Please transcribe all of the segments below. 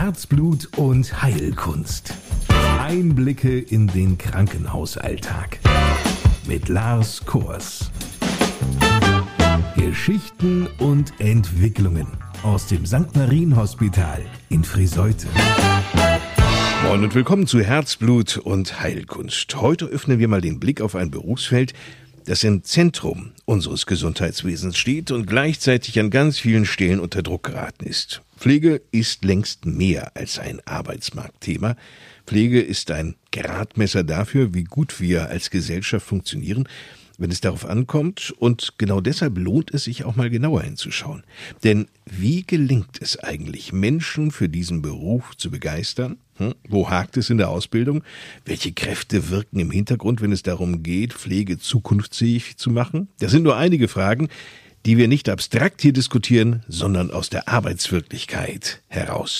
Herzblut und Heilkunst. Einblicke in den Krankenhausalltag mit Lars Kors. Geschichten und Entwicklungen aus dem St. Marienhospital in Friseute. Moin und willkommen zu Herzblut und Heilkunst. Heute öffnen wir mal den Blick auf ein Berufsfeld, das im Zentrum unseres Gesundheitswesens steht und gleichzeitig an ganz vielen Stellen unter Druck geraten ist. Pflege ist längst mehr als ein Arbeitsmarktthema. Pflege ist ein Gradmesser dafür, wie gut wir als Gesellschaft funktionieren, wenn es darauf ankommt. Und genau deshalb lohnt es sich auch mal genauer hinzuschauen. Denn wie gelingt es eigentlich, Menschen für diesen Beruf zu begeistern? Wo hakt es in der Ausbildung? Welche Kräfte wirken im Hintergrund, wenn es darum geht, Pflege zukunftsfähig zu machen? Das sind nur einige Fragen, die wir nicht abstrakt hier diskutieren, sondern aus der Arbeitswirklichkeit heraus.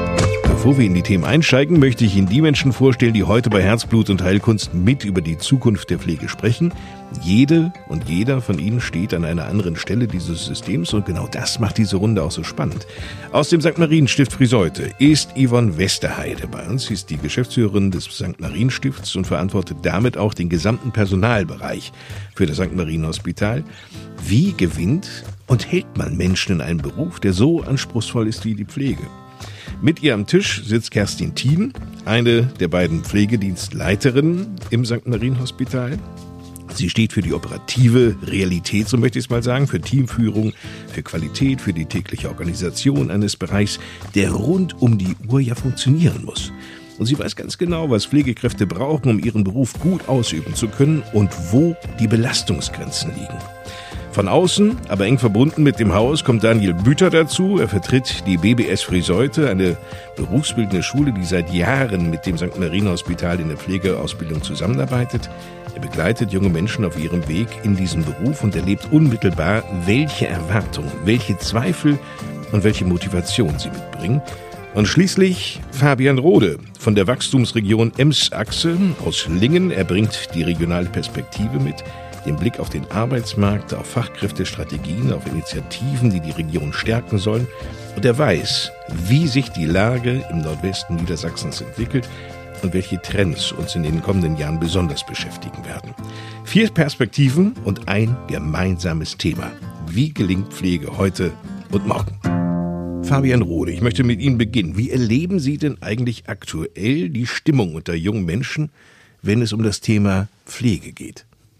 Bevor wir in die Themen einsteigen, möchte ich Ihnen die Menschen vorstellen, die heute bei Herzblut und Heilkunst mit über die Zukunft der Pflege sprechen. Jede und jeder von Ihnen steht an einer anderen Stelle dieses Systems und genau das macht diese Runde auch so spannend. Aus dem St. Marienstift Friseute ist Yvonne Westerheide bei uns. Sie ist die Geschäftsführerin des St. Marienstifts und verantwortet damit auch den gesamten Personalbereich für das St. Marienhospital. Wie gewinnt und hält man Menschen in einem Beruf, der so anspruchsvoll ist wie die Pflege? Mit ihr am Tisch sitzt Kerstin Thien, eine der beiden Pflegedienstleiterinnen im St. Marienhospital. Sie steht für die operative Realität, so möchte ich es mal sagen, für Teamführung, für Qualität, für die tägliche Organisation eines Bereichs, der rund um die Uhr ja funktionieren muss. Und sie weiß ganz genau, was Pflegekräfte brauchen, um ihren Beruf gut ausüben zu können und wo die Belastungsgrenzen liegen. Von außen, aber eng verbunden mit dem Haus, kommt Daniel Büter dazu. Er vertritt die BBS Friseute, eine berufsbildende Schule, die seit Jahren mit dem St. Marienhospital in der Pflegeausbildung zusammenarbeitet. Er begleitet junge Menschen auf ihrem Weg in diesen Beruf und erlebt unmittelbar, welche Erwartungen, welche Zweifel und welche Motivation sie mitbringen. Und schließlich Fabian Rode von der Wachstumsregion Ems-Achse aus Lingen. Er bringt die regionale Perspektive mit, den Blick auf den Arbeitsmarkt, auf Fachkräftestrategien, auf Initiativen, die die Region stärken sollen. Und er weiß, wie sich die Lage im Nordwesten Niedersachsens entwickelt und welche Trends uns in den kommenden Jahren besonders beschäftigen werden. 4 Perspektiven und ein gemeinsames Thema. Wie gelingt Pflege heute und morgen? Fabian Rode, ich möchte mit Ihnen beginnen. Wie erleben Sie denn eigentlich aktuell die Stimmung unter jungen Menschen, wenn es um das Thema Pflege geht?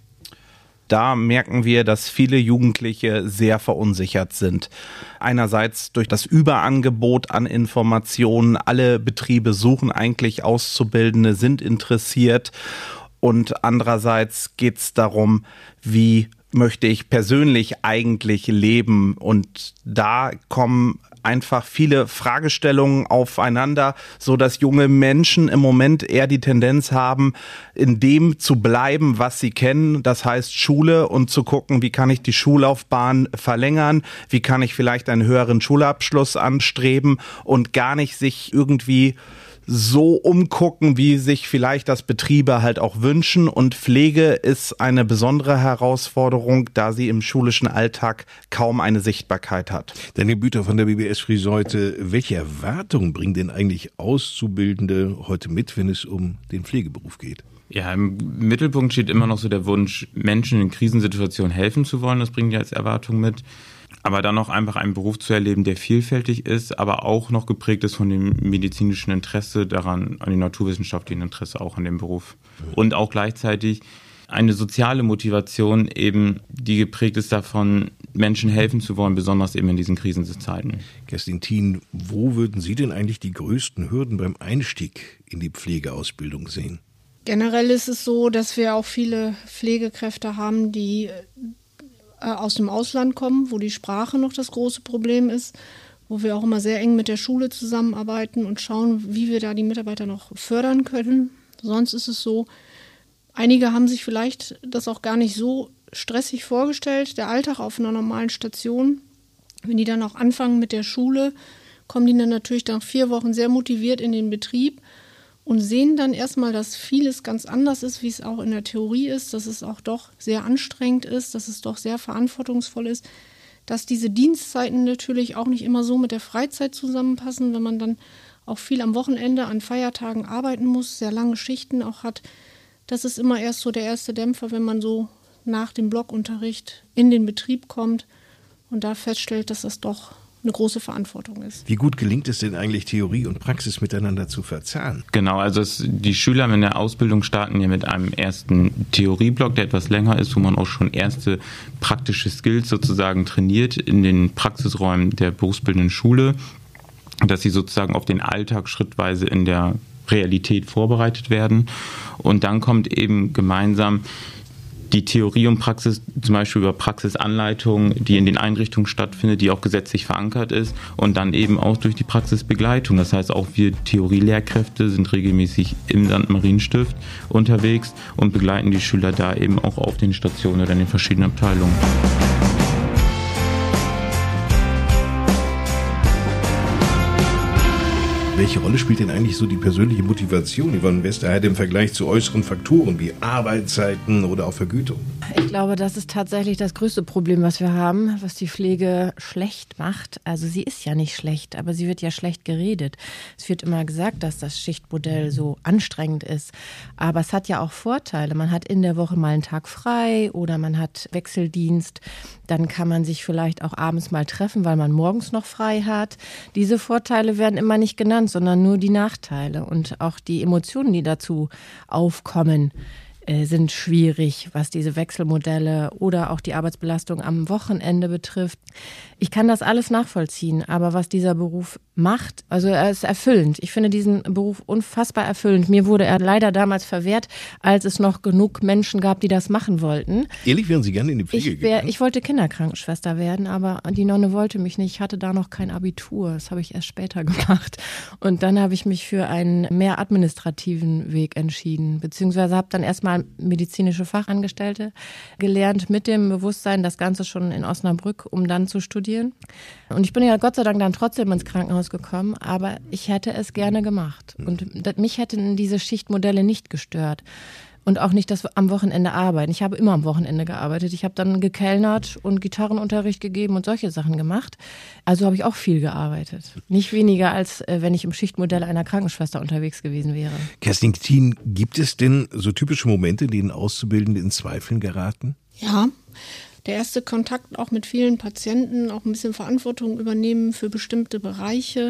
Da merken wir, dass viele Jugendliche sehr verunsichert sind. Einerseits durch das Überangebot an Informationen. Alle Betriebe suchen eigentlich Auszubildende, sind interessiert. Und andererseits geht es darum, wie möchte ich persönlich eigentlich leben? Und da kommen einfach viele Fragestellungen aufeinander, so dass junge Menschen im Moment eher die Tendenz haben, in dem zu bleiben, was sie kennen. Das heißt Schule und zu gucken, wie kann ich die Schullaufbahn verlängern? Wie kann ich vielleicht einen höheren Schulabschluss anstreben und gar nicht sich irgendwie so umgucken, wie sich vielleicht das Betriebe halt auch wünschen. Und Pflege ist eine besondere Herausforderung, da sie im schulischen Alltag kaum eine Sichtbarkeit hat. Daniel Büter von der BBS Friseute, welche Erwartungen bringen denn eigentlich Auszubildende heute mit, wenn es um den Pflegeberuf geht? Ja, im Mittelpunkt steht immer noch so der Wunsch, Menschen in Krisensituationen helfen zu wollen. Das bringen die als Erwartung mit. Aber dann noch einfach einen Beruf zu erleben, der vielfältig ist, aber auch noch geprägt ist von dem medizinischen Interesse daran, an dem naturwissenschaftlichen Interesse auch an dem Beruf. Und auch gleichzeitig eine soziale Motivation eben, die geprägt ist davon, Menschen helfen zu wollen, besonders eben in diesen Krisenzeiten. Kerstin Thien, wo würden Sie denn eigentlich die größten Hürden beim Einstieg in die Pflegeausbildung sehen? Generell ist es so, dass wir auch viele Pflegekräfte haben, die aus dem Ausland kommen, wo die Sprache noch das große Problem ist, wo wir auch immer sehr eng mit der Schule zusammenarbeiten und schauen, wie wir da die Mitarbeiter noch fördern können. Sonst ist es so, einige haben sich vielleicht das auch gar nicht so stressig vorgestellt, der Alltag auf einer normalen Station. Wenn die dann auch anfangen mit der Schule, kommen die dann natürlich nach 4 Wochen sehr motiviert in den Betrieb und sehen dann erstmal, dass vieles ganz anders ist, wie es auch in der Theorie ist, dass es auch doch sehr anstrengend ist, dass es doch sehr verantwortungsvoll ist, dass diese Dienstzeiten natürlich auch nicht immer so mit der Freizeit zusammenpassen, wenn man dann auch viel am Wochenende, an Feiertagen arbeiten muss, sehr lange Schichten auch hat. Das ist immer erst so der erste Dämpfer, wenn man so nach dem Blockunterricht in den Betrieb kommt und da feststellt, dass das doch eine große Verantwortung ist. Wie gut gelingt es denn eigentlich, Theorie und Praxis miteinander zu verzahnen? Genau, also die Schüler in der Ausbildung starten ja mit einem ersten Theorieblock, der etwas länger ist, wo man auch schon erste praktische Skills sozusagen trainiert in den Praxisräumen der berufsbildenden Schule, dass sie sozusagen auf den Alltag schrittweise in der Realität vorbereitet werden. Und dann kommt eben gemeinsam die Theorie und Praxis, zum Beispiel über Praxisanleitungen, die in den Einrichtungen stattfindet, die auch gesetzlich verankert ist, und dann eben auch durch die Praxisbegleitung. Das heißt, auch wir Theorielehrkräfte sind regelmäßig im St. Marienstift unterwegs und begleiten die Schüler da eben auch auf den Stationen oder in den verschiedenen Abteilungen. Welche Rolle spielt denn eigentlich so die persönliche Motivation, Yvonne Westerheide, im Vergleich zu äußeren Faktoren wie Arbeitszeiten oder auch Vergütung? Ich glaube, das ist tatsächlich das größte Problem, was wir haben, was die Pflege schlecht macht. Also sie ist ja nicht schlecht, aber sie wird ja schlecht geredet. Es wird immer gesagt, dass das Schichtmodell so anstrengend ist. Aber es hat ja auch Vorteile. Man hat in der Woche mal einen Tag frei oder man hat Wechseldienst. Dann kann man sich vielleicht auch abends mal treffen, weil man morgens noch frei hat. Diese Vorteile werden immer nicht genannt, sondern nur die Nachteile. Und auch die Emotionen, die dazu aufkommen, sind schwierig, was diese Wechselmodelle oder auch die Arbeitsbelastung am Wochenende betrifft. Ich kann das alles nachvollziehen, aber was dieser Beruf macht, also er ist erfüllend. Ich finde diesen Beruf unfassbar erfüllend. Mir wurde er leider damals verwehrt, als es noch genug Menschen gab, die das machen wollten. Ehrlich, wären Sie gerne in die Pflege gegangen? Ich wollte Kinderkrankenschwester werden, aber die Nonne wollte mich nicht. Ich hatte da noch kein Abitur. Das habe ich erst später gemacht. Und dann habe ich mich für einen mehr administrativen Weg entschieden, beziehungsweise habe dann erstmal medizinische Fachangestellte gelernt mit dem Bewusstsein, das Ganze schon in Osnabrück, um dann zu studieren. Und ich bin ja Gott sei Dank dann trotzdem ins Krankenhaus gekommen, aber ich hätte es gerne gemacht. Und mich hätten diese Schichtmodelle nicht gestört. Und auch nicht das am Wochenende arbeiten. Ich habe immer am Wochenende gearbeitet. Ich habe dann gekellnert und Gitarrenunterricht gegeben und solche Sachen gemacht. Also habe ich auch viel gearbeitet. Nicht weniger, als wenn ich im Schichtmodell einer Krankenschwester unterwegs gewesen wäre. Kerstin Kthien, gibt es denn so typische Momente, in denen Auszubildende in Zweifeln geraten? Ja, der erste Kontakt auch mit vielen Patienten, auch ein bisschen Verantwortung übernehmen für bestimmte Bereiche.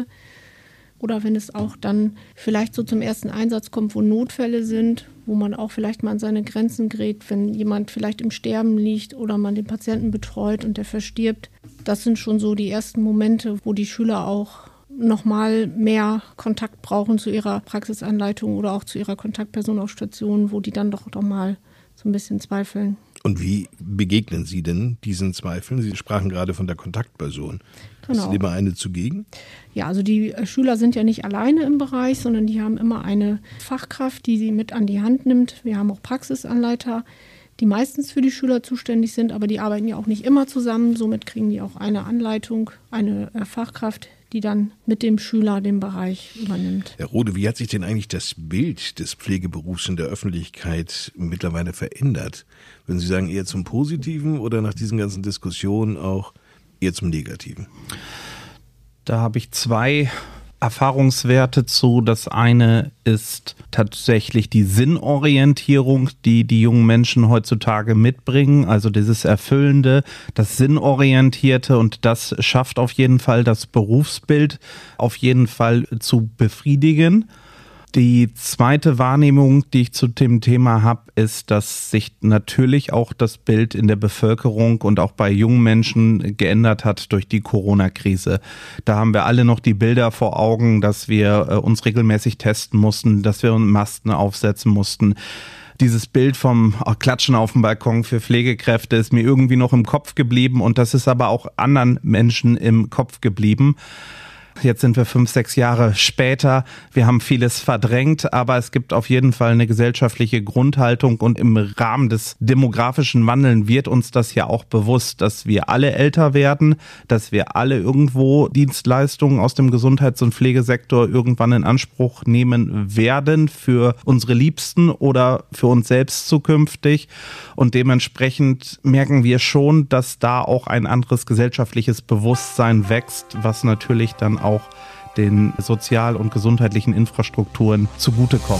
Oder wenn es auch dann vielleicht so zum ersten Einsatz kommt, wo Notfälle sind, wo man auch vielleicht mal an seine Grenzen gerät, wenn jemand vielleicht im Sterben liegt oder man den Patienten betreut und der verstirbt. Das sind schon so die ersten Momente, wo die Schüler auch nochmal mehr Kontakt brauchen zu ihrer Praxisanleitung oder auch zu ihrer Kontaktperson auf Stationen, wo die dann doch mal so ein bisschen zweifeln. Und wie begegnen Sie denn diesen Zweifeln? Sie sprachen gerade von der Kontaktperson. Genau. Ist immer eine zugegen? Ja, also die Schüler sind ja nicht alleine im Bereich, sondern die haben immer eine Fachkraft, die sie mit an die Hand nimmt. Wir haben auch Praxisanleiter, die meistens für die Schüler zuständig sind, aber die arbeiten ja auch nicht immer zusammen. Somit kriegen die auch eine Anleitung, eine Fachkraft, die dann mit dem Schüler den Bereich übernimmt. Herr Rode, wie hat sich denn eigentlich das Bild des Pflegeberufs in der Öffentlichkeit mittlerweile verändert? Würden Sie sagen, eher zum Positiven oder nach diesen ganzen Diskussionen auch eher zum Negativen? Da habe ich zwei Erfahrungswerte zu. Das eine ist tatsächlich die Sinnorientierung, die die jungen Menschen heutzutage mitbringen, also dieses Erfüllende, das Sinnorientierte, und das schafft auf jeden Fall das Berufsbild auf jeden Fall zu befriedigen. Die zweite Wahrnehmung, die ich zu dem Thema habe, ist, dass sich natürlich auch das Bild in der Bevölkerung und auch bei jungen Menschen geändert hat durch die Corona-Krise. Da haben wir alle noch die Bilder vor Augen, dass wir uns regelmäßig testen mussten, dass wir Masken aufsetzen mussten. Dieses Bild vom Klatschen auf dem Balkon für Pflegekräfte ist mir irgendwie noch im Kopf geblieben, und das ist aber auch anderen Menschen im Kopf geblieben. Jetzt sind wir 5, 6 Jahre später. Wir haben vieles verdrängt, aber es gibt auf jeden Fall eine gesellschaftliche Grundhaltung, und im Rahmen des demografischen Wandels wird uns das ja auch bewusst, dass wir alle älter werden, dass wir alle irgendwo Dienstleistungen aus dem Gesundheits- und Pflegesektor irgendwann in Anspruch nehmen werden für unsere Liebsten oder für uns selbst zukünftig. Und dementsprechend merken wir schon, dass da auch ein anderes gesellschaftliches Bewusstsein wächst, was natürlich dann auch den sozial- und gesundheitlichen Infrastrukturen zugutekommen.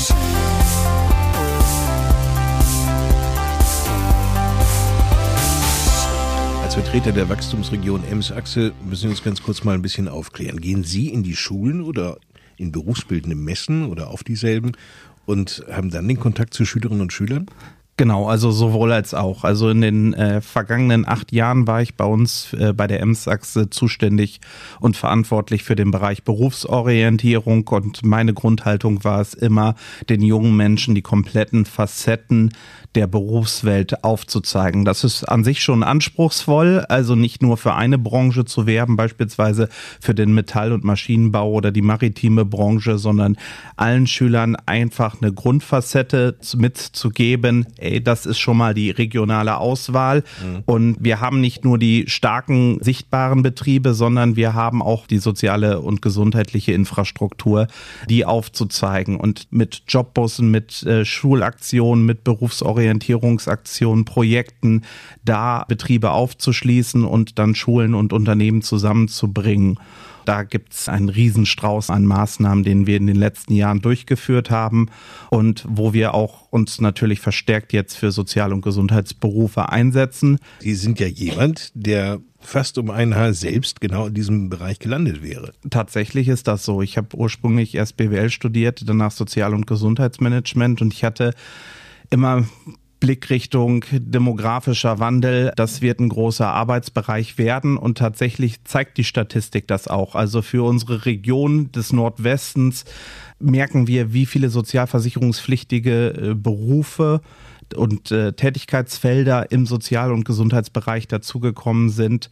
Als Vertreter der Wachstumsregion Ems-Achse müssen wir uns ganz kurz mal ein bisschen aufklären. Gehen Sie in die Schulen oder in berufsbildende Messen oder auf dieselben und haben dann den Kontakt zu Schülerinnen und Schülern? Genau, also sowohl als auch. Also in den vergangenen 8 Jahren war ich bei uns bei der Ems-Achse zuständig und verantwortlich für den Bereich Berufsorientierung, und meine Grundhaltung war es immer, den jungen Menschen die kompletten Facetten der Berufswelt aufzuzeigen. Das ist an sich schon anspruchsvoll, also nicht nur für eine Branche zu werben, beispielsweise für den Metall- und Maschinenbau oder die maritime Branche, sondern allen Schülern einfach eine Grundfacette mitzugeben. Das ist schon mal die regionale Auswahl. Und wir haben nicht nur die starken, sichtbaren Betriebe, sondern wir haben auch die soziale und gesundheitliche Infrastruktur, die aufzuzeigen. Und mit Jobbussen, mit Schulaktionen, mit Berufsorientierungsaktionen, Projekten, da Betriebe aufzuschließen und dann Schulen und Unternehmen zusammenzubringen. Da gibt's einen Riesenstrauß an Maßnahmen, den wir in den letzten Jahren durchgeführt haben und wo wir auch uns natürlich verstärkt jetzt für Sozial- und Gesundheitsberufe einsetzen. Sie sind ja jemand, der fast um ein Haar selbst genau in diesem Bereich gelandet wäre. Tatsächlich ist das so. Ich habe ursprünglich erst BWL studiert, danach Sozial- und Gesundheitsmanagement, und ich hatte immer Blickrichtung demografischer Wandel, das wird ein großer Arbeitsbereich werden, und tatsächlich zeigt die Statistik das auch. Also für unsere Region des Nordwestens merken wir, wie viele sozialversicherungspflichtige Berufe und Tätigkeitsfelder im Sozial- und Gesundheitsbereich dazugekommen sind,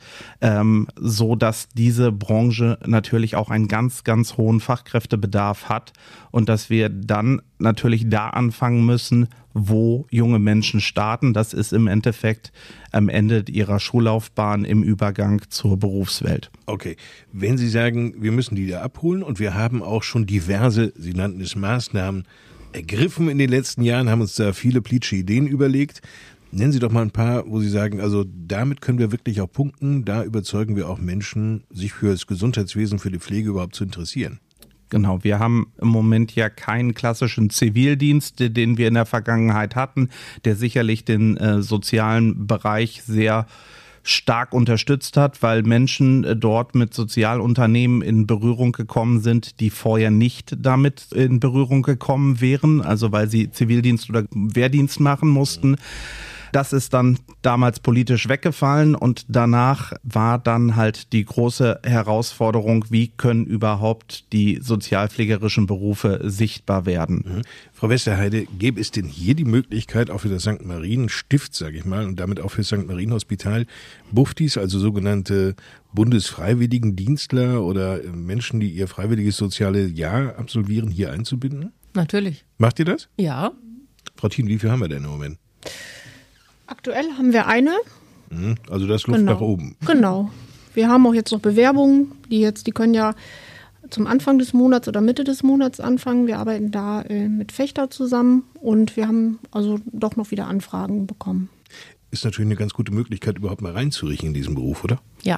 so dass diese Branche natürlich auch einen ganz, ganz hohen Fachkräftebedarf hat und dass wir dann natürlich da anfangen müssen, wo junge Menschen starten. Das ist im Endeffekt am Ende ihrer Schullaufbahn im Übergang zur Berufswelt. Okay, wenn Sie sagen, wir müssen die da abholen und wir haben auch schon diverse, Sie nannten es Maßnahmen, ergriffen in den letzten Jahren, haben uns da viele politische Ideen überlegt. Nennen Sie doch mal ein paar, wo Sie sagen, also damit können wir wirklich auch punkten, da überzeugen wir auch Menschen, sich für das Gesundheitswesen, für die Pflege überhaupt zu interessieren. Genau, wir haben im Moment ja keinen klassischen Zivildienst, den wir in der Vergangenheit hatten, der sicherlich den sozialen Bereich sehr stark unterstützt hat, weil Menschen dort mit Sozialunternehmen in Berührung gekommen sind, die vorher nicht damit in Berührung gekommen wären, also weil sie Zivildienst oder Wehrdienst machen mussten. Das ist dann damals politisch weggefallen, und danach war dann halt die große Herausforderung, wie können überhaupt die sozialpflegerischen Berufe sichtbar werden. Frau Westerheide, gäbe es denn hier die Möglichkeit, auch für das St. Marien-Stift, sage ich mal, und damit auch für das St. Marien-Hospital, Buftis, also sogenannte Bundesfreiwilligendienstler oder Menschen, die ihr freiwilliges soziale Jahr absolvieren, hier einzubinden? Natürlich. Macht ihr das? Ja. Frau Thien, wie viel haben wir denn im Moment? Aktuell haben wir eine. Also das Luft nach oben. Genau. Wir haben auch jetzt noch Bewerbungen, die können ja zum Anfang des Monats oder Mitte des Monats anfangen. Wir arbeiten da mit Fechter zusammen und wir haben also doch noch wieder Anfragen bekommen. Ist natürlich eine ganz gute Möglichkeit, überhaupt mal reinzuriechen in diesen Beruf, oder? Ja.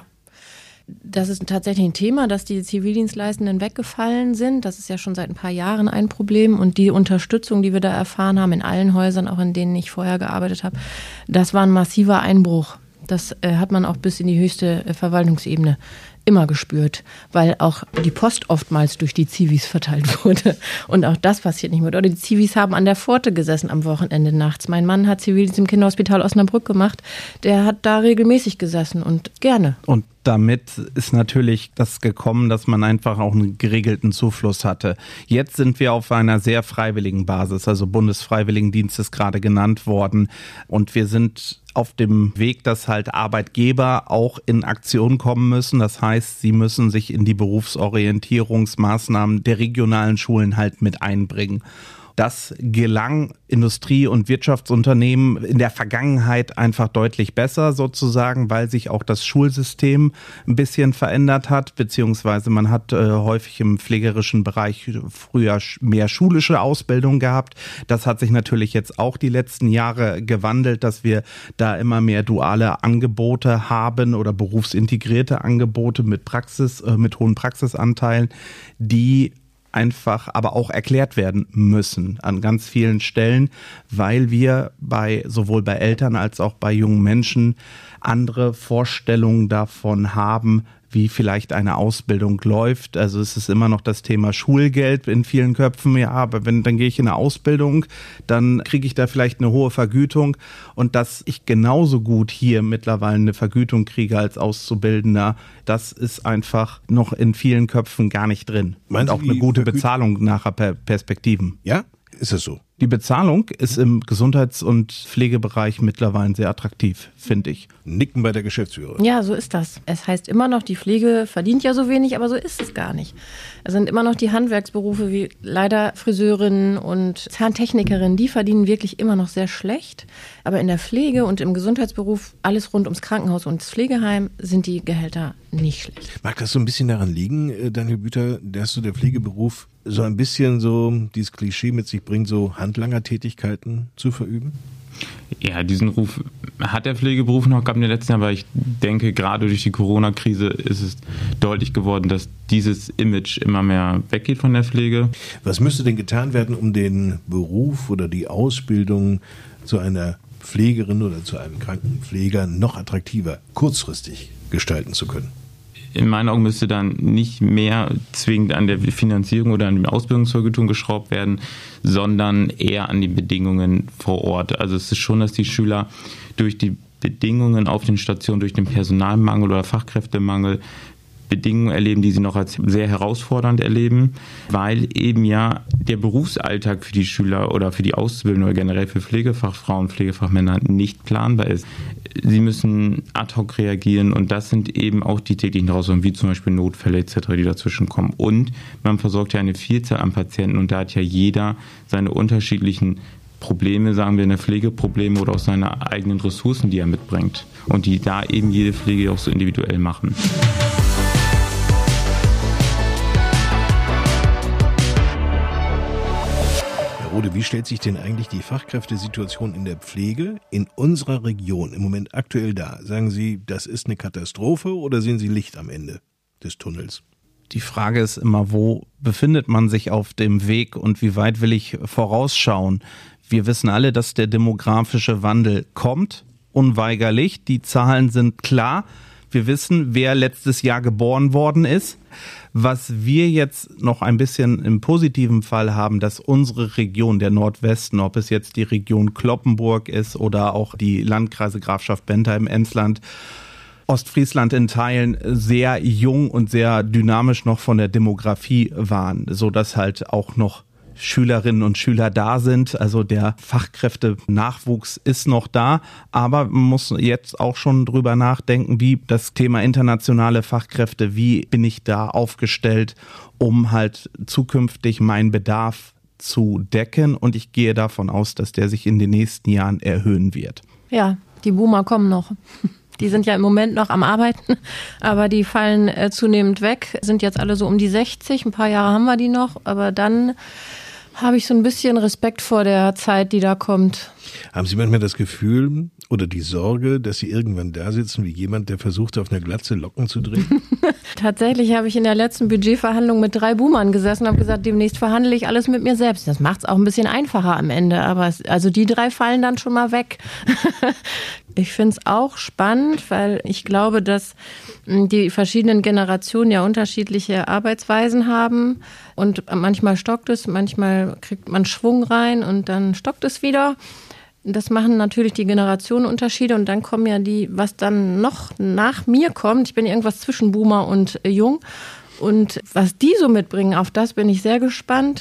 Das ist tatsächlich ein Thema, dass die Zivildienstleistenden weggefallen sind. Das ist ja schon seit ein paar Jahren ein Problem. Und die Unterstützung, die wir da erfahren haben in allen Häusern, auch in denen ich vorher gearbeitet habe, das war ein massiver Einbruch. Das hat man auch bis in die höchste Verwaltungsebene immer gespürt, weil auch die Post oftmals durch die Zivis verteilt wurde. Und auch das passiert nicht mehr. Oder die Zivis haben an der Pforte gesessen am Wochenende nachts. Mein Mann hat Zivildienst im Kinderhospital Osnabrück gemacht. Der hat da regelmäßig gesessen und gerne. Und damit ist natürlich das gekommen, dass man einfach auch einen geregelten Zufluss hatte. Jetzt sind wir auf einer sehr freiwilligen Basis, also Bundesfreiwilligendienst ist gerade genannt worden, und wir sind auf dem Weg, dass halt Arbeitgeber auch in Aktion kommen müssen. Das heißt, sie müssen sich in die Berufsorientierungsmaßnahmen der regionalen Schulen halt mit einbringen. Das gelang Industrie- und Wirtschaftsunternehmen in der Vergangenheit einfach deutlich besser sozusagen, weil sich auch das Schulsystem ein bisschen verändert hat, beziehungsweise man hat häufig im pflegerischen Bereich früher mehr schulische Ausbildung gehabt. Das hat sich natürlich jetzt auch die letzten Jahre gewandelt, dass wir da immer mehr duale Angebote haben oder berufsintegrierte Angebote mit mit hohen Praxisanteilen, die einfach aber auch erklärt werden müssen an ganz vielen Stellen, weil wir sowohl bei Eltern als auch bei jungen Menschen andere Vorstellungen davon haben, wie vielleicht eine Ausbildung läuft. Also es ist immer noch das Thema Schulgeld in vielen Köpfen. Ja, aber dann gehe ich in eine Ausbildung, dann kriege ich da vielleicht eine hohe Vergütung. Und dass ich genauso gut hier mittlerweile eine Vergütung kriege als Auszubildender, das ist einfach noch in vielen Köpfen gar nicht drin. Und auch eine gute Bezahlung nachher Perspektiven. Ja, ist das so? Die Bezahlung ist im Gesundheits- und Pflegebereich mittlerweile sehr attraktiv, finde ich. Nicken bei der Geschäftsführerin. Ja, so ist das. Es heißt immer noch, die Pflege verdient ja so wenig, aber so ist es gar nicht. Es sind immer noch die Handwerksberufe wie leider Friseurinnen und Zahntechnikerinnen, die verdienen wirklich immer noch sehr schlecht. Aber in der Pflege und im Gesundheitsberuf, alles rund ums Krankenhaus und das Pflegeheim, sind die Gehälter nicht schlecht. Mag das so ein bisschen daran liegen, Daniel Büter, dass so der Pflegeberuf so ein bisschen so dieses Klischee mit sich bringt, so Handlangertätigkeiten zu verüben? Ja, diesen Ruf hat der Pflegeberuf noch gehabt in den letzten Jahren, aber ich denke, gerade durch die Corona-Krise ist es deutlich geworden, dass dieses Image immer mehr weggeht von der Pflege. Was müsste denn getan werden, um den Beruf oder die Ausbildung zu einer Pflegerin oder zu einem Krankenpfleger noch attraktiver, kurzfristig gestalten zu können? In meinen Augen müsste dann nicht mehr zwingend an der Finanzierung oder an der Ausbildungsvergütung geschraubt werden, sondern eher an die Bedingungen vor Ort. Also es ist schon, dass die Schüler durch die Bedingungen auf den Stationen, durch den Personalmangel oder Fachkräftemangel Bedingungen erleben, die sie noch als sehr herausfordernd erleben, weil eben ja der Berufsalltag für die Schüler oder für die Auszubildenden oder generell für Pflegefachfrauen, Pflegefachmänner nicht planbar ist. Sie müssen ad hoc reagieren und das sind eben auch die täglichen Herausforderungen, wie zum Beispiel Notfälle etc., die dazwischen kommen. Und man versorgt ja eine Vielzahl an Patienten und da hat ja jeder seine unterschiedlichen Probleme, sagen wir in der Pflegeprobleme oder aus seiner eigenen Ressourcen, die er mitbringt und die da eben jede Pflege auch so individuell machen. Rode, wie stellt sich denn eigentlich die Fachkräftesituation in der Pflege in unserer Region im Moment aktuell dar? Sagen Sie, das ist eine Katastrophe oder sehen Sie Licht am Ende des Tunnels? Die Frage ist immer, wo befindet man sich auf dem Weg und wie weit will ich vorausschauen? Wir wissen alle, dass der demografische Wandel kommt, unweigerlich. Die Zahlen sind klar. Wir wissen, wer letztes Jahr geboren worden ist. Was wir jetzt noch ein bisschen im positiven Fall haben, dass unsere Region, der Nordwesten, ob es jetzt die Region Cloppenburg ist oder auch die Landkreise Grafschaft Bentheim, Emsland, Ostfriesland in Teilen sehr jung und sehr dynamisch noch von der Demografie waren, sodass halt auch noch Schülerinnen und Schüler da sind. Also der Fachkräftenachwuchs ist noch da, aber man muss jetzt auch schon drüber nachdenken, wie das Thema internationale Fachkräfte, wie bin ich da aufgestellt, um halt zukünftig meinen Bedarf zu decken. Und ich gehe davon aus, dass der sich in den nächsten Jahren erhöhen wird. Ja, die Boomer kommen noch. Die sind ja im Moment noch am Arbeiten, aber die fallen zunehmend weg, sind jetzt alle so um die 60. Ein paar Jahre haben wir die noch, aber dann habe ich so ein bisschen Respekt vor der Zeit, die da kommt. Haben Sie manchmal das Gefühl oder die Sorge, dass Sie irgendwann da sitzen wie jemand, der versucht, auf einer Glatze Locken zu drehen? Tatsächlich habe ich in der letzten Budgetverhandlung mit 3 Boomern gesessen und habe gesagt, demnächst verhandle ich alles mit mir selbst. Das macht es auch ein bisschen einfacher am Ende, aber also die 3 fallen dann schon mal weg. Ich finde es auch spannend, weil ich glaube, dass die verschiedenen Generationen ja unterschiedliche Arbeitsweisen haben und manchmal stockt es, manchmal kriegt man Schwung rein und dann stockt es wieder. Das machen natürlich die Generationenunterschiede und dann kommen ja die, was dann noch nach mir kommt. Ich bin irgendwas zwischen Boomer und Jung. Und was die so mitbringen, auf das bin ich sehr gespannt,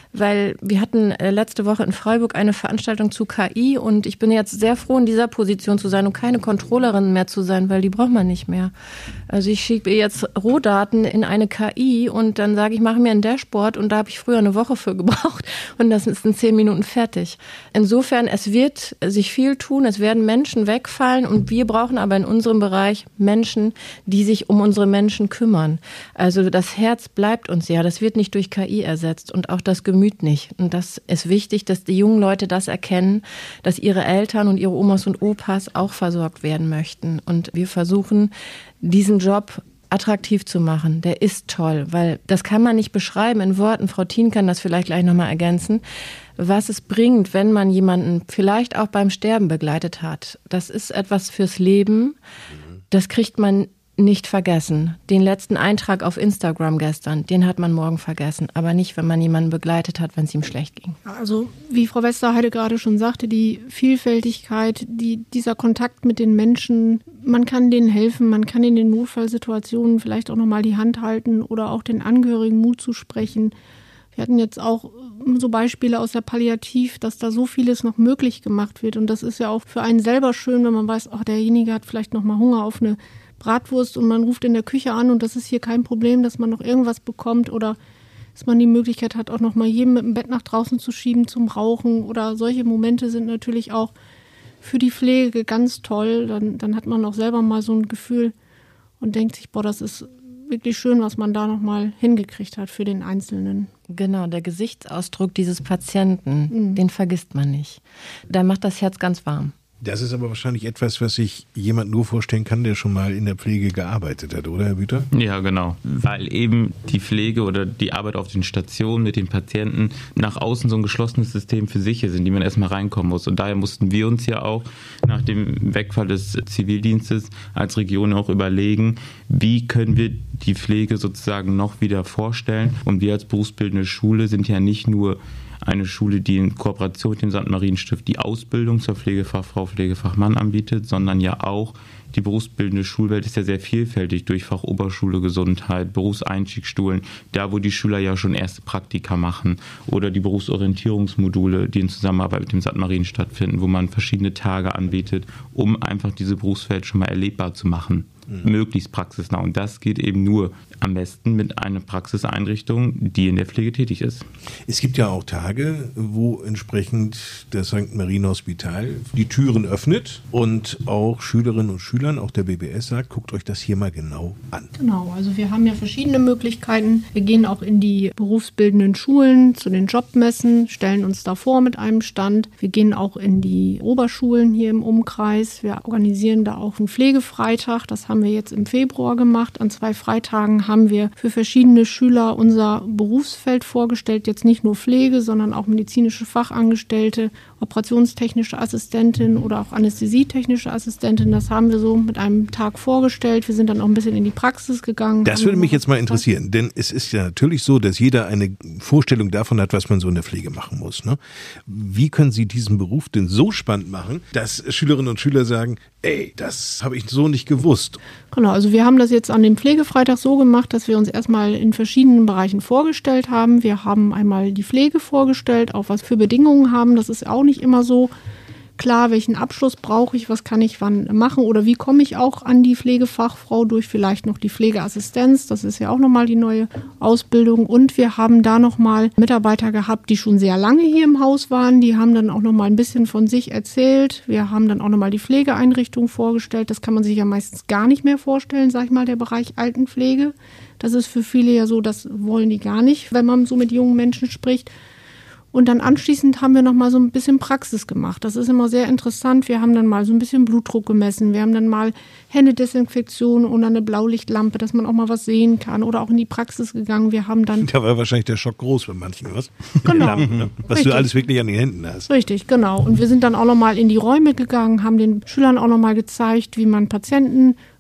weil wir hatten letzte Woche in Freiburg eine Veranstaltung zu KI und ich bin jetzt sehr froh, in dieser Position zu sein und keine Controllerin mehr zu sein, weil die braucht man nicht mehr. Also ich schiebe jetzt Rohdaten in eine KI und dann sage ich, mache mir ein Dashboard und da habe ich früher eine Woche für gebraucht und das ist in 10 Minuten fertig. Insofern, es wird sich viel tun, es werden Menschen wegfallen und wir brauchen aber in unserem Bereich Menschen, die sich um unsere Menschen kümmern. Also das Herz bleibt uns ja, das wird nicht durch KI ersetzt und auch das Gemüt nicht. Und das ist wichtig, dass die jungen Leute das erkennen, dass ihre Eltern und ihre Omas und Opas auch versorgt werden möchten. Und wir versuchen, diesen Job attraktiv zu machen. Der ist toll, weil das kann man nicht beschreiben in Worten. Frau Thien kann das vielleicht gleich nochmal ergänzen, was es bringt, wenn man jemanden vielleicht auch beim Sterben begleitet hat. Das ist etwas fürs Leben. Das kriegt man nicht vergessen. Den letzten Eintrag auf Instagram gestern, den hat man morgen vergessen. Aber nicht, wenn man jemanden begleitet hat, wenn es ihm schlecht ging. Also, wie Frau Westerheide gerade schon sagte, die Vielfältigkeit, dieser Kontakt mit den Menschen, man kann denen helfen, man kann in den Notfallsituationen vielleicht auch nochmal die Hand halten oder auch den Angehörigen Mut zu sprechen. Wir hatten jetzt auch so Beispiele aus der Palliativ, dass da so vieles noch möglich gemacht wird. Und das ist ja auch für einen selber schön, wenn man weiß, ach, derjenige hat vielleicht noch mal Hunger auf eine Bratwurst und man ruft in der Küche an und das ist hier kein Problem, dass man noch irgendwas bekommt oder dass man die Möglichkeit hat, auch noch mal jedem mit dem Bett nach draußen zu schieben zum Rauchen oder solche Momente sind natürlich auch für die Pflege ganz toll. Dann hat man auch selber mal so ein Gefühl und denkt sich, boah, das ist wirklich schön, was man da noch mal hingekriegt hat für den Einzelnen. Genau, der Gesichtsausdruck dieses Patienten, den vergisst man nicht. Da macht das Herz ganz warm. Das ist aber wahrscheinlich etwas, was sich jemand nur vorstellen kann, der schon mal in der Pflege gearbeitet hat, oder Herr Büter? Ja, genau. Weil eben die Pflege oder die Arbeit auf den Stationen mit den Patienten nach außen so ein geschlossenes System für sich ist, in die man erstmal reinkommen muss. Und daher mussten wir uns ja auch nach dem Wegfall des Zivildienstes als Region auch überlegen, wie können wir die Pflege sozusagen noch wieder vorstellen. Und wir als berufsbildende Schule sind ja nicht nur eine Schule, die in Kooperation mit dem St. Marienstift die Ausbildung zur Pflegefachfrau, Pflegefachmann anbietet, sondern ja auch die berufsbildende Schulwelt ist ja sehr vielfältig durch Fachoberschule, Gesundheit, Berufseinstiegsschulen, da wo die Schüler ja schon erste Praktika machen oder die Berufsorientierungsmodule, die in Zusammenarbeit mit dem St. Marien stattfinden, wo man verschiedene Tage anbietet, um einfach diese Berufswelt schon mal erlebbar zu machen. Möglichst praxisnah. Und das geht eben nur am besten mit einer Praxiseinrichtung, die in der Pflege tätig ist. Es gibt ja auch Tage, wo entsprechend das St. Marien Hospital die Türen öffnet und auch Schülerinnen und Schülern, auch der BBS sagt, guckt euch das hier mal genau an. Genau, also wir haben ja verschiedene Möglichkeiten. Wir gehen auch in die berufsbildenden Schulen zu den Jobmessen, stellen uns da vor mit einem Stand. Wir gehen auch in die Oberschulen hier im Umkreis. Wir organisieren da auch einen Pflegefreitag. Das haben wir jetzt im Februar gemacht. An 2 Freitagen haben wir für verschiedene Schüler unser Berufsfeld vorgestellt. Jetzt nicht nur Pflege, sondern auch medizinische Fachangestellte, operationstechnische Assistentin oder auch anästhesietechnische Assistentin. Das haben wir so mit einem Tag vorgestellt. Wir sind dann auch ein bisschen in die Praxis gegangen. Das würde mich jetzt mal interessieren, denn es ist ja natürlich so, dass jeder eine Vorstellung davon hat, was man so in der Pflege machen muss. Ne? Wie können Sie diesen Beruf denn so spannend machen, dass Schülerinnen und Schüler sagen, ey, das habe ich so nicht gewusst? Genau, also wir haben das jetzt an dem Pflegefreitag so gemacht, dass wir uns erstmal in verschiedenen Bereichen vorgestellt haben. Wir haben einmal die Pflege vorgestellt, auch was für Bedingungen haben. Das ist auch nicht immer so klar, welchen Abschluss brauche ich, was kann ich wann machen oder wie komme ich auch an die Pflegefachfrau durch vielleicht noch die Pflegeassistenz. Das ist ja auch nochmal die neue Ausbildung. Und wir haben da nochmal Mitarbeiter gehabt, die schon sehr lange hier im Haus waren. Die haben dann auch nochmal ein bisschen von sich erzählt. Wir haben dann auch nochmal die Pflegeeinrichtung vorgestellt. Das kann man sich ja meistens gar nicht mehr vorstellen, sag ich mal, der Bereich Altenpflege. Das ist für viele ja so, das wollen die gar nicht, wenn man so mit jungen Menschen spricht. Und dann anschließend haben wir noch mal so ein bisschen Praxis gemacht. Das ist immer sehr interessant. Wir haben dann mal so ein bisschen Blutdruck gemessen. Wir haben dann mal Händedesinfektion und eine Blaulichtlampe, dass man auch mal was sehen kann. Oder auch in die Praxis gegangen. Wir haben dann... Da war wahrscheinlich der Schock groß bei manchen, was? Genau. Lampen, ne? Was Richtig. du alles wirklich an den Händen hast. Richtig, genau. Und wir sind dann auch noch mal in die Räume gegangen, haben den Schülern auch noch mal gezeigt, wie man Patienten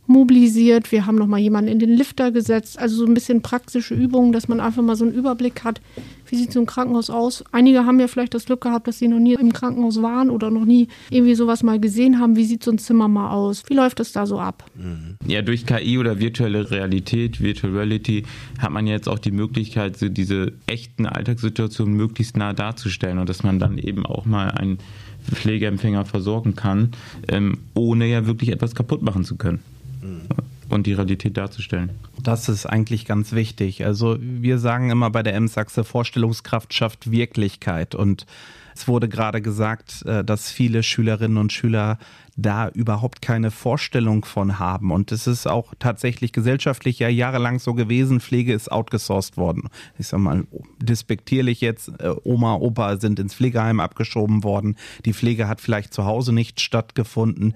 mobilisiert. Wir haben nochmal jemanden in den Lifter gesetzt. Also so ein bisschen praktische Übungen, dass man einfach mal so einen Überblick hat, wie sieht so ein Krankenhaus aus. Einige haben ja vielleicht das Glück gehabt, dass sie noch nie im Krankenhaus waren oder noch nie irgendwie sowas mal gesehen haben. Wie sieht so ein Zimmer mal aus? Wie läuft es da so ab? Ja, durch KI oder virtuelle Realität, Virtual Reality, hat man jetzt auch die Möglichkeit, so diese echten Alltagssituationen möglichst nah darzustellen und dass man dann eben auch mal einen Pflegeempfänger versorgen kann, ohne ja wirklich etwas kaputt machen zu können. Und die Realität darzustellen. Das ist eigentlich ganz wichtig. Also wir sagen immer bei der M-Sachse, Vorstellungskraft schafft Wirklichkeit. Und es wurde gerade gesagt, dass viele Schülerinnen und Schüler da überhaupt keine Vorstellung von haben. Und es ist auch tatsächlich gesellschaftlich ja jahrelang so gewesen, Pflege ist outgesourced worden. Ich sag mal, despektierlich jetzt, Oma, Opa sind ins Pflegeheim abgeschoben worden. Die Pflege hat vielleicht zu Hause nicht stattgefunden.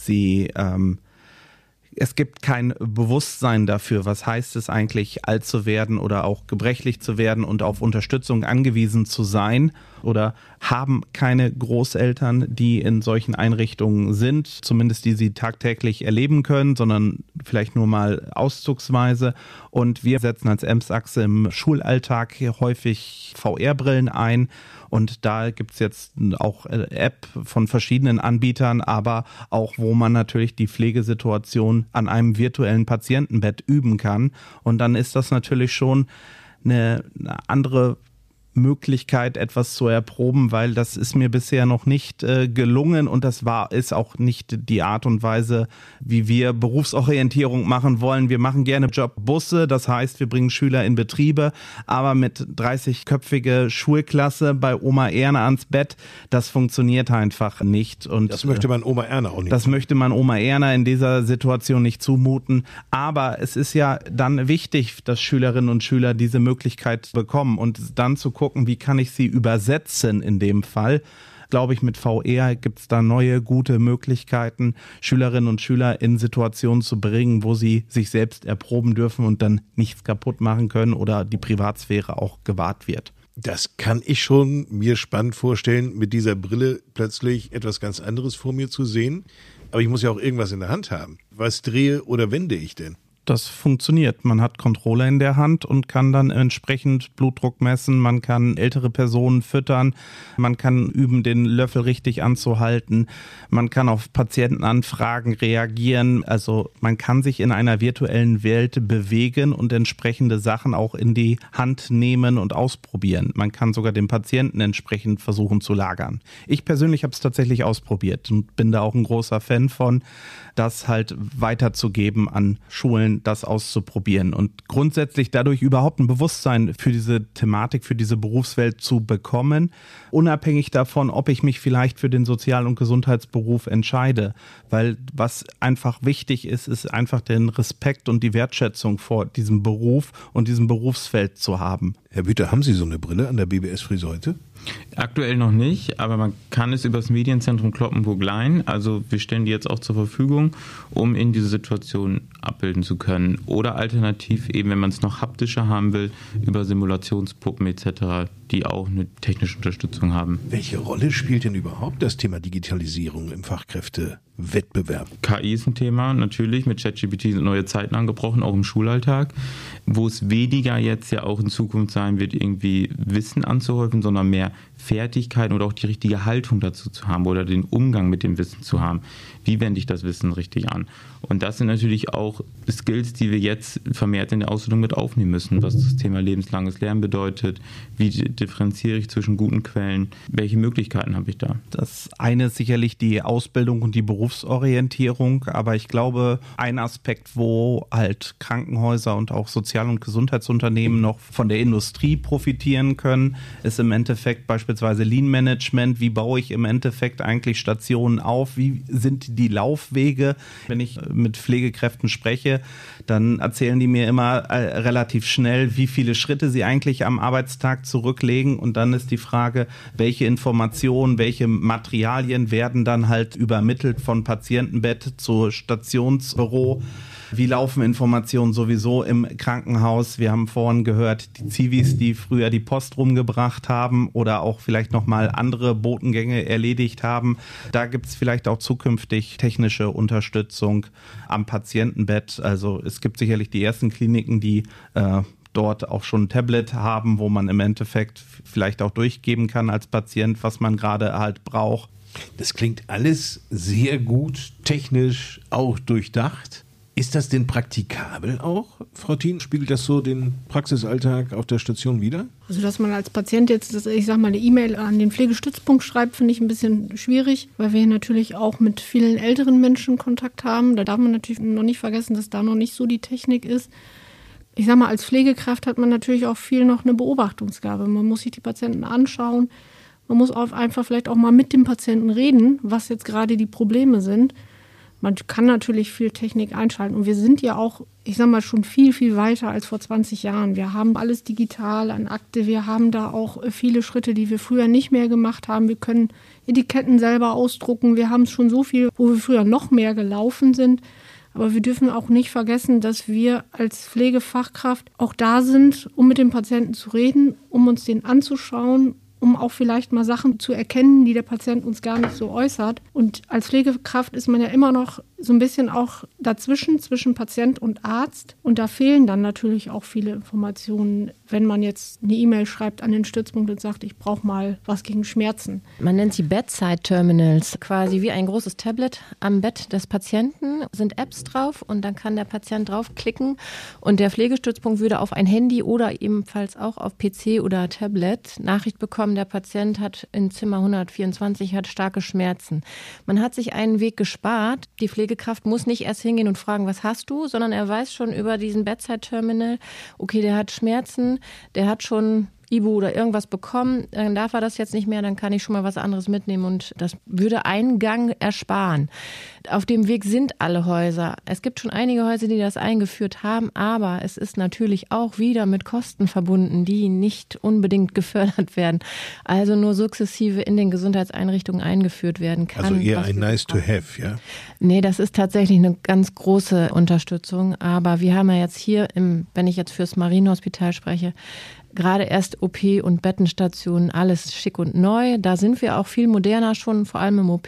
Es gibt kein Bewusstsein dafür, was heißt es eigentlich, alt zu werden oder auch gebrechlich zu werden und auf Unterstützung angewiesen zu sein oder haben keine Großeltern, die in solchen Einrichtungen sind, zumindest die sie tagtäglich erleben können, sondern vielleicht nur mal auszugsweise. Und wir setzen als M-Sachse im Schulalltag häufig VR-Brillen ein. Und da gibt's jetzt auch App von verschiedenen Anbietern, aber auch, wo man natürlich die Pflegesituation an einem virtuellen Patientenbett üben kann. Und dann ist das natürlich schon eine andere Möglichkeit, etwas zu erproben, weil das ist mir bisher noch nicht gelungen und das ist auch nicht die Art und Weise, wie wir Berufsorientierung machen wollen. Wir machen gerne Jobbusse, das heißt, wir bringen Schüler in Betriebe, aber mit 30-köpfige Schulklasse bei Oma Erna ans Bett, das funktioniert einfach nicht. Und das möchte man Oma Erna auch nicht. Das möchte man Oma Erna in dieser Situation nicht zumuten, aber es ist ja dann wichtig, dass Schülerinnen und Schüler diese Möglichkeit bekommen und dann zu gucken, wie kann ich sie übersetzen in dem Fall. Glaube ich, mit VR gibt es da neue, gute Möglichkeiten, Schülerinnen und Schüler in Situationen zu bringen, wo sie sich selbst erproben dürfen und dann nichts kaputt machen können oder die Privatsphäre auch gewahrt wird. Das kann ich schon mir spannend vorstellen, mit dieser Brille plötzlich etwas ganz anderes vor mir zu sehen. Aber ich muss ja auch irgendwas in der Hand haben. Was drehe oder wende ich denn? Das funktioniert. Man hat Controller in der Hand und kann dann entsprechend Blutdruck messen, man kann ältere Personen füttern, man kann üben, den Löffel richtig anzuhalten, man kann auf Patientenanfragen reagieren. Also man kann sich in einer virtuellen Welt bewegen und entsprechende Sachen auch in die Hand nehmen und ausprobieren. Man kann sogar den Patienten entsprechend versuchen zu lagern. Ich persönlich habe es tatsächlich ausprobiert und bin da auch ein großer Fan von, das halt weiterzugeben an Schulen, das auszuprobieren und grundsätzlich dadurch überhaupt ein Bewusstsein für diese Thematik, für diese Berufswelt zu bekommen, unabhängig davon, ob ich mich vielleicht für den Sozial- und Gesundheitsberuf entscheide, weil was einfach wichtig ist, ist einfach den Respekt und die Wertschätzung vor diesem Beruf und diesem Berufsfeld zu haben. Herr Büter, haben Sie so eine Brille an der BBS Friseute? Aktuell noch nicht, aber man kann es über das Medienzentrum Cloppenburg leihen. Also wir stellen die jetzt auch zur Verfügung, um in diese Situation abbilden zu können. Oder alternativ eben, wenn man es noch haptischer haben will, über Simulationspuppen etc., die auch eine technische Unterstützung haben. Welche Rolle spielt denn überhaupt das Thema Digitalisierung im Fachkräftewettbewerb? KI ist ein Thema, natürlich, mit ChatGPT sind neue Zeiten angebrochen, auch im Schulalltag, wo es weniger jetzt ja auch in Zukunft sein wird, irgendwie Wissen anzuhäufen, sondern mehr Fertigkeiten oder auch die richtige Haltung dazu zu haben oder den Umgang mit dem Wissen zu haben. Wie wende ich das Wissen richtig an? Und das sind natürlich auch Skills, die wir jetzt vermehrt in der Ausbildung mit aufnehmen müssen, was das Thema lebenslanges Lernen bedeutet, wie differenziere ich zwischen guten Quellen, welche Möglichkeiten habe ich da? Das eine ist sicherlich die Ausbildung und die Berufsorientierung, aber ich glaube, ein Aspekt, wo halt Krankenhäuser und auch Sozial- und Gesundheitsunternehmen noch von der Industrie profitieren können, ist im Endeffekt beispielsweise Lean Management. Wie baue ich im Endeffekt eigentlich Stationen auf? Wie sind die Laufwege? Wenn ich mit Pflegekräften spreche, dann erzählen die mir immer relativ schnell, wie viele Schritte sie eigentlich am Arbeitstag zurücklegen. Und dann ist die Frage, welche Informationen, welche Materialien werden dann halt übermittelt von Patientenbett zu Stationsbüro. Wie laufen Informationen sowieso im Krankenhaus? Wir haben vorhin gehört, die Zivis, die früher die Post rumgebracht haben oder auch vielleicht nochmal andere Botengänge erledigt haben. Da gibt es vielleicht auch zukünftig technische Unterstützung am Patientenbett. Also es gibt sicherlich die ersten Kliniken, die dort auch schon ein Tablet haben, wo man im Endeffekt vielleicht auch durchgeben kann als Patient, was man gerade halt braucht. Das klingt alles sehr gut, technisch auch durchdacht. Ist das denn praktikabel auch, Frau Thien? Spiegelt das so den Praxisalltag auf der Station wider? Also, dass man als Patient jetzt, ich sag mal, eine E-Mail an den Pflegestützpunkt schreibt, finde ich ein bisschen schwierig, weil wir natürlich auch mit vielen älteren Menschen Kontakt haben. Da darf man natürlich noch nicht vergessen, dass da noch nicht so die Technik ist. Ich sag mal, als Pflegekraft hat man natürlich auch viel noch eine Beobachtungsgabe. Man muss sich die Patienten anschauen. Man muss auch einfach vielleicht auch mal mit dem Patienten reden, was jetzt gerade die Probleme sind. Man kann natürlich viel Technik einschalten. Und wir sind ja auch, ich sag mal, schon viel, viel weiter als vor 20 Jahren. Wir haben alles digital an Akte. Wir haben da auch viele Schritte, die wir früher nicht mehr gemacht haben. Wir können Etiketten selber ausdrucken. Wir haben schon so viel, wo wir früher noch mehr gelaufen sind. Aber wir dürfen auch nicht vergessen, dass wir als Pflegefachkraft auch da sind, um mit dem Patienten zu reden, um uns den anzuschauen, um auch vielleicht mal Sachen zu erkennen, die der Patient uns gar nicht so äußert. Und als Pflegekraft ist man ja immer noch so ein bisschen auch dazwischen, zwischen Patient und Arzt. Und da fehlen dann natürlich auch viele Informationen, wenn man jetzt eine E-Mail schreibt an den Stützpunkt und sagt, ich brauche mal was gegen Schmerzen. Man nennt sie Bedside Terminals, quasi wie ein großes Tablet am Bett des Patienten, sind Apps drauf und dann kann der Patient draufklicken und der Pflegestützpunkt würde auf ein Handy oder ebenfalls auch auf PC oder Tablet Nachricht bekommen, der Patient hat in Zimmer 124 hat starke Schmerzen. Man hat sich einen Weg gespart. Die Pflegekraft muss nicht erst hingehen und fragen, was hast du, sondern er weiß schon über diesen Bedside Terminal, okay, der hat Schmerzen, der hat schon Ibu oder irgendwas bekommen, dann darf er das jetzt nicht mehr, dann kann ich schon mal was anderes mitnehmen und das würde einen Gang ersparen. Auf dem Weg sind alle Häuser. Es gibt schon einige Häuser, die das eingeführt haben, aber es ist natürlich auch wieder mit Kosten verbunden, die nicht unbedingt gefördert werden. Also nur sukzessive in den Gesundheitseinrichtungen eingeführt werden kann. Also eher ein nice to have, ja? Nee, das ist tatsächlich eine ganz große Unterstützung, aber wir haben ja jetzt hier, wenn ich jetzt fürs Marienhospital spreche, gerade erst OP und Bettenstationen, alles schick und neu. Da sind wir auch viel moderner schon, vor allem im OP.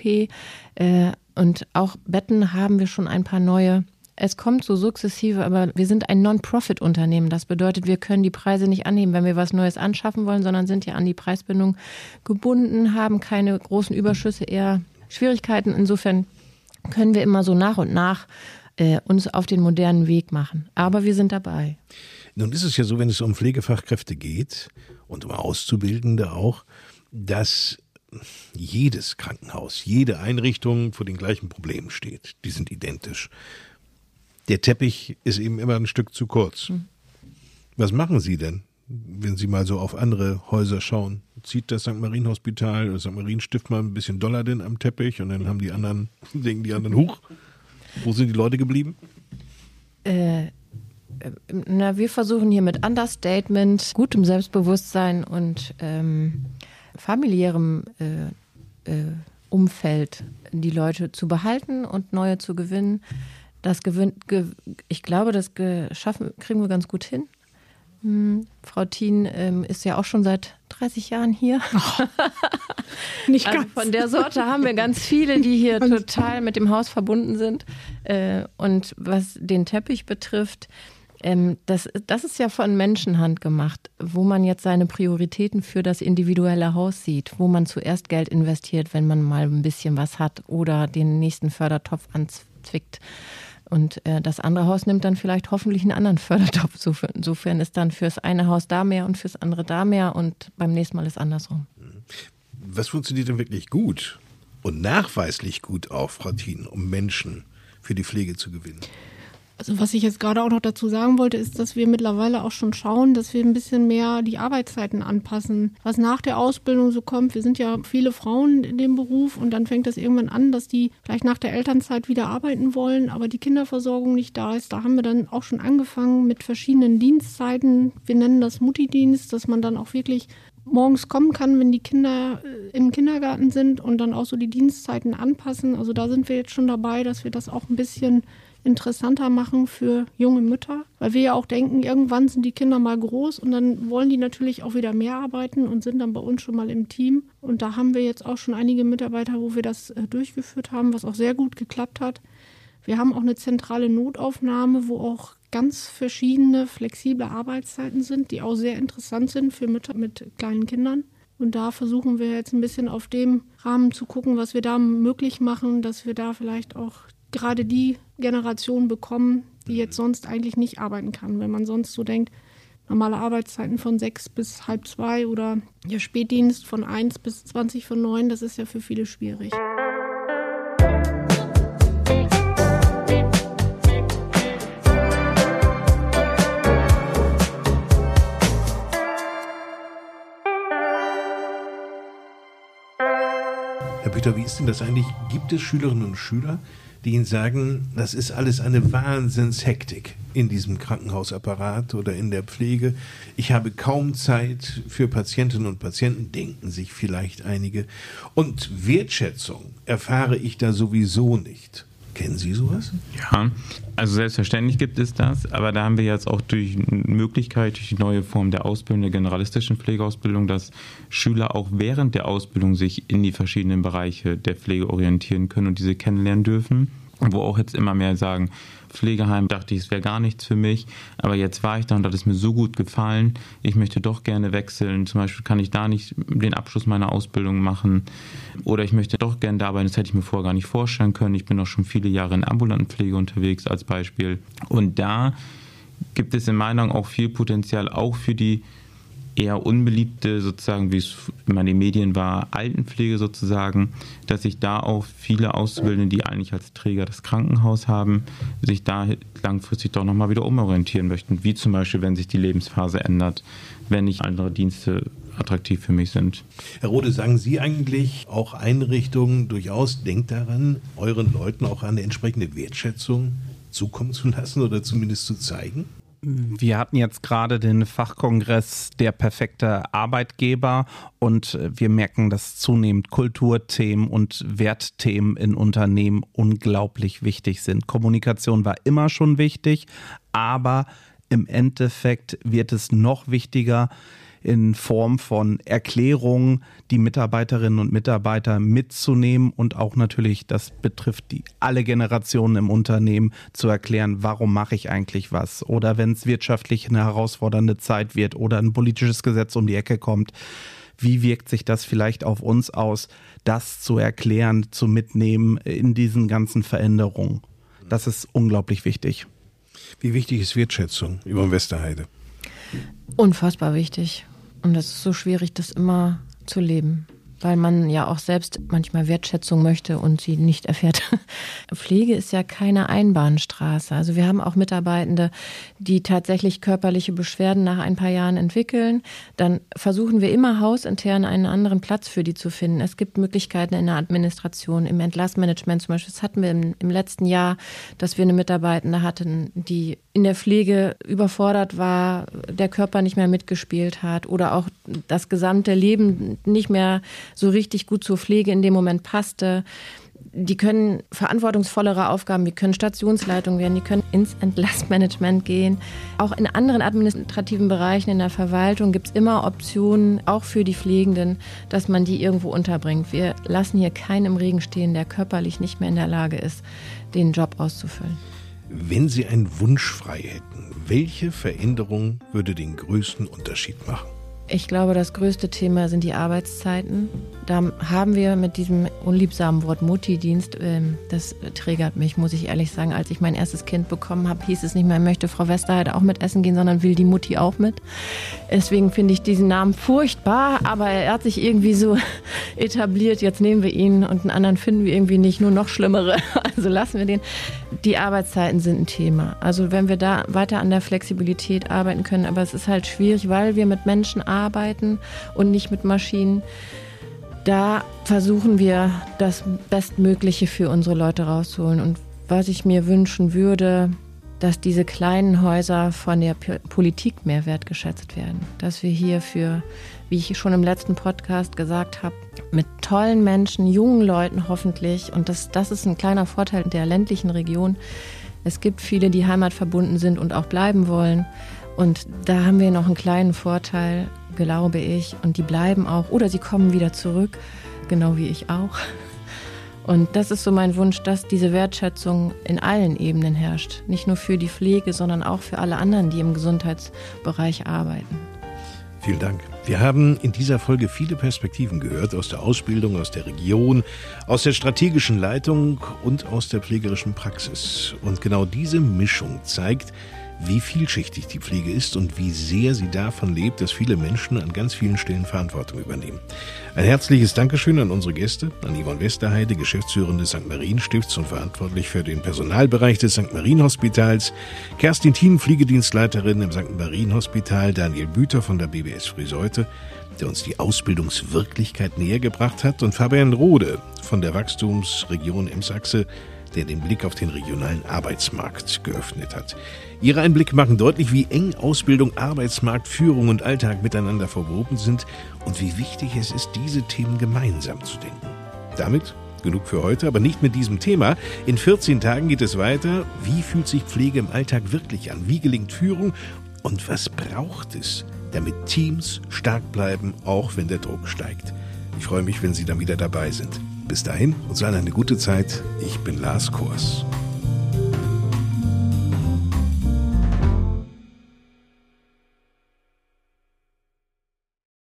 Und auch Betten haben wir schon ein paar neue. Es kommt so sukzessive, aber wir sind ein Non-Profit-Unternehmen. Das bedeutet, wir können die Preise nicht anheben, wenn wir was Neues anschaffen wollen, sondern sind ja an die Preisbindung gebunden, haben keine großen Überschüsse, eher Schwierigkeiten. Insofern können wir immer so nach und nach uns auf den modernen Weg machen. Aber wir sind dabei. Nun ist es ja so, wenn es um Pflegefachkräfte geht und um Auszubildende auch, dass jedes Krankenhaus, jede Einrichtung vor den gleichen Problemen steht. Die sind identisch. Der Teppich ist eben immer ein Stück zu kurz. Was machen Sie denn, wenn Sie mal so auf andere Häuser schauen? Zieht das St. Marienhospital oder St. Marienstift mal ein bisschen doller denn am Teppich und dann haben die anderen, denken die anderen, huch, wo sind die Leute geblieben? Wir versuchen hier mit Understatement, gutem Selbstbewusstsein und familiärem Umfeld die Leute zu behalten und neue zu gewinnen. Ich glaube, das kriegen wir ganz gut hin. Frau Thien ist ja auch schon seit 30 Jahren hier. Nicht also ganz. Von der Sorte haben wir ganz viele, die hier total mit dem Haus verbunden sind. Und was den Teppich betrifft, das ist ja von Menschenhand gemacht, wo man jetzt seine Prioritäten für das individuelle Haus sieht, wo man zuerst Geld investiert, wenn man mal ein bisschen was hat oder den nächsten Fördertopf anzwickt. Und das andere Haus nimmt dann vielleicht hoffentlich einen anderen Fördertopf. Insofern ist dann fürs eine Haus da mehr und fürs andere da mehr und beim nächsten Mal ist andersrum. Was funktioniert denn wirklich gut und nachweislich gut auch, Frau Thien, um Menschen für die Pflege zu gewinnen? Also was ich jetzt gerade auch noch dazu sagen wollte, ist, dass wir mittlerweile auch schon schauen, dass wir ein bisschen mehr die Arbeitszeiten anpassen. Was nach der Ausbildung so kommt, wir sind ja viele Frauen in dem Beruf und dann fängt das irgendwann an, dass die vielleicht nach der Elternzeit wieder arbeiten wollen, aber die Kinderversorgung nicht da ist. Da haben wir dann auch schon angefangen mit verschiedenen Dienstzeiten. Wir nennen das Mutti-Dienst, dass man dann auch wirklich morgens kommen kann, wenn die Kinder im Kindergarten sind und dann auch so die Dienstzeiten anpassen. Also da sind wir jetzt schon dabei, dass wir das auch ein bisschen interessanter machen für junge Mütter, weil wir ja auch denken, irgendwann sind die Kinder mal groß und dann wollen die natürlich auch wieder mehr arbeiten und sind dann bei uns schon mal im Team. Und da haben wir jetzt auch schon einige Mitarbeiter, wo wir das durchgeführt haben, was auch sehr gut geklappt hat. Wir haben auch eine zentrale Notaufnahme, wo auch ganz verschiedene flexible Arbeitszeiten sind, die auch sehr interessant sind für Mütter mit kleinen Kindern. Und da versuchen wir jetzt ein bisschen auf dem Rahmen zu gucken, was wir da möglich machen, dass wir da vielleicht auch gerade die Generation bekommen, die jetzt sonst eigentlich nicht arbeiten kann. Wenn man sonst so denkt, normale Arbeitszeiten von 6 bis 13:30 oder der Spätdienst von 1 bis 20:09, das ist ja für viele schwierig. Herr Büter, wie ist denn das eigentlich? Gibt es Schülerinnen und Schüler, die Ihnen sagen, das ist alles eine Wahnsinnshektik in diesem Krankenhausapparat oder in der Pflege? Ich habe kaum Zeit für Patientinnen und Patienten, denken sich vielleicht einige. Und Wertschätzung erfahre ich da sowieso nicht. Kennen Sie sowas? Ja, also selbstverständlich gibt es das, aber da haben wir jetzt auch durch die neue Form der Ausbildung, der generalistischen Pflegeausbildung, dass Schüler auch während der Ausbildung sich in die verschiedenen Bereiche der Pflege orientieren können und diese kennenlernen dürfen. Wo auch jetzt immer mehr sagen, Pflegeheim, dachte ich, es wäre gar nichts für mich, aber jetzt war ich da und das ist mir so gut gefallen, ich möchte doch gerne wechseln, zum Beispiel kann ich da nicht den Abschluss meiner Ausbildung machen oder ich möchte doch gerne da arbeiten, das hätte ich mir vorher gar nicht vorstellen können, ich bin auch schon viele Jahre in ambulanten Pflege unterwegs als Beispiel und da gibt es in meiner Meinung auch viel Potenzial, auch für die eher unbeliebte, sozusagen, wie es immer in den Medien war, Altenpflege sozusagen, dass sich da auch viele Auszubildende, die eigentlich als Träger das Krankenhaus haben, sich da langfristig doch nochmal wieder umorientieren möchten, wie zum Beispiel, wenn sich die Lebensphase ändert, wenn nicht andere Dienste attraktiv für mich sind. Herr Rode, sagen Sie eigentlich auch Einrichtungen durchaus, denkt daran, euren Leuten auch eine entsprechende Wertschätzung zukommen zu lassen oder zumindest zu zeigen? Wir hatten jetzt gerade den Fachkongress Der perfekte Arbeitgeber und wir merken, dass zunehmend Kulturthemen und Wertthemen in Unternehmen unglaublich wichtig sind. Kommunikation war immer schon wichtig, aber im Endeffekt wird es noch wichtiger in Form von Erklärungen, die Mitarbeiterinnen und Mitarbeiter mitzunehmen und auch natürlich, das betrifft alle Generationen im Unternehmen, zu erklären, warum mache ich eigentlich was? Oder wenn es wirtschaftlich eine herausfordernde Zeit wird oder ein politisches Gesetz um die Ecke kommt, wie wirkt sich das vielleicht auf uns aus, das zu erklären, zu mitnehmen in diesen ganzen Veränderungen? Das ist unglaublich wichtig. Wie wichtig ist Wertschätzung über Westerheide? Unfassbar wichtig. Und das ist so schwierig, das immer zu leben, weil man ja auch selbst manchmal Wertschätzung möchte und sie nicht erfährt. Pflege ist ja keine Einbahnstraße. Also wir haben auch Mitarbeitende, die tatsächlich körperliche Beschwerden nach ein paar Jahren entwickeln. Dann versuchen wir immer hausintern einen anderen Platz für die zu finden. Es gibt Möglichkeiten in der Administration, im Entlassmanagement zum Beispiel. Das hatten wir im letzten Jahr, dass wir eine Mitarbeitende hatten, die in der Pflege überfordert war, der Körper nicht mehr mitgespielt hat oder auch das gesamte Leben nicht mehr so richtig gut zur Pflege in dem Moment passte. Die können verantwortungsvollere Aufgaben, die können Stationsleitung werden, die können ins Entlassmanagement gehen. Auch in anderen administrativen Bereichen in der Verwaltung gibt es immer Optionen, auch für die Pflegenden, dass man die irgendwo unterbringt. Wir lassen hier keinen im Regen stehen, der körperlich nicht mehr in der Lage ist, den Job auszufüllen. Wenn Sie einen Wunsch frei hätten, welche Veränderung würde den größten Unterschied machen? Ich glaube, das größte Thema sind die Arbeitszeiten. Da haben wir mit diesem unliebsamen Wort Mutti-Dienst, das triggert mich, muss ich ehrlich sagen. Als ich mein erstes Kind bekommen habe, hieß es nicht mehr, möchte Frau Westerheide auch mit essen gehen, sondern will die Mutti auch mit. Deswegen finde ich diesen Namen furchtbar, aber er hat sich irgendwie so etabliert. Jetzt nehmen wir ihn und einen anderen finden wir irgendwie nicht, nur noch schlimmere. Also lassen wir den. Die Arbeitszeiten sind ein Thema. Also wenn wir da weiter an der Flexibilität arbeiten können, aber es ist halt schwierig, weil wir mit Menschen arbeiten und nicht mit Maschinen. Da versuchen wir, das Bestmögliche für unsere Leute rauszuholen. Und was ich mir wünschen würde, dass diese kleinen Häuser von der Politik mehr wertgeschätzt werden. Dass wir hier für, wie ich schon im letzten Podcast gesagt habe, mit tollen Menschen, jungen Leuten hoffentlich, und das ist ein kleiner Vorteil der ländlichen Region, Es gibt viele, die heimatverbunden sind und auch bleiben wollen. Und da haben wir noch einen kleinen Vorteil, glaube ich. Und die bleiben auch oder sie kommen wieder zurück, genau wie ich auch. Und das ist so mein Wunsch, dass diese Wertschätzung in allen Ebenen herrscht. Nicht nur für die Pflege, sondern auch für alle anderen, die im Gesundheitsbereich arbeiten. Vielen Dank. Wir haben in dieser Folge viele Perspektiven gehört, aus der Ausbildung, aus der Region, aus der strategischen Leitung und aus der pflegerischen Praxis. Und genau diese Mischung zeigt, wie vielschichtig die Pflege ist und wie sehr sie davon lebt, dass viele Menschen an ganz vielen Stellen Verantwortung übernehmen. Ein herzliches Dankeschön an unsere Gäste, an Yvonne Westerheide, Geschäftsführerin des St. Marien-Stifts und verantwortlich für den Personalbereich des St. Marien-Hospitals, Kerstin Thien, Pflegedienstleiterin im St. Marien-Hospital, Daniel Büter von der BBS Friseute, der uns die Ausbildungswirklichkeit näher gebracht hat, und Fabian Rode von der Wachstumsregion Ems-Achse, der den Blick auf den regionalen Arbeitsmarkt geöffnet hat. Ihre Einblicke machen deutlich, wie eng Ausbildung, Arbeitsmarkt, Führung und Alltag miteinander verwoben sind und wie wichtig es ist, diese Themen gemeinsam zu denken. Damit genug für heute, aber nicht mit diesem Thema. In 14 Tagen geht es weiter. Wie fühlt sich Pflege im Alltag wirklich an? Wie gelingt Führung? Und was braucht es, damit Teams stark bleiben, auch wenn der Druck steigt? Ich freue mich, wenn Sie dann wieder dabei sind. Bis dahin, uns allen eine gute Zeit. Ich bin Lars Kors.